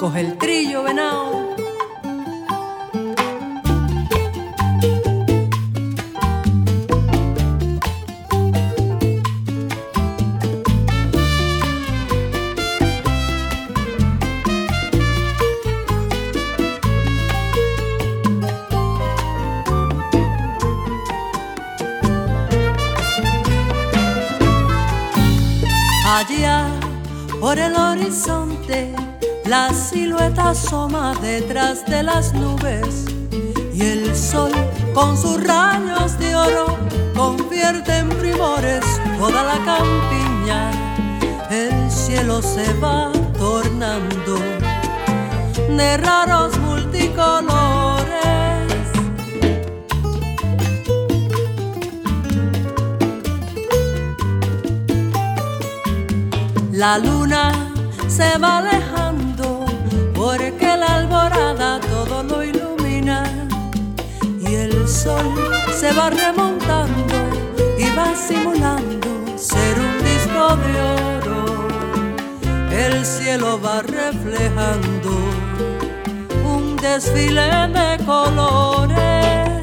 coge el trillo, venao. Allá por el horizonte la silueta asoma detrás de las nubes y el sol con sus rayos de oro convierte en primores toda la campiña. El cielo se va tornando de raros multicolores. La luna se va alejando porque la alborada todo lo ilumina y el sol se va remontando y va simulando ser un disco de oro. El cielo va reflejando un desfile de colores.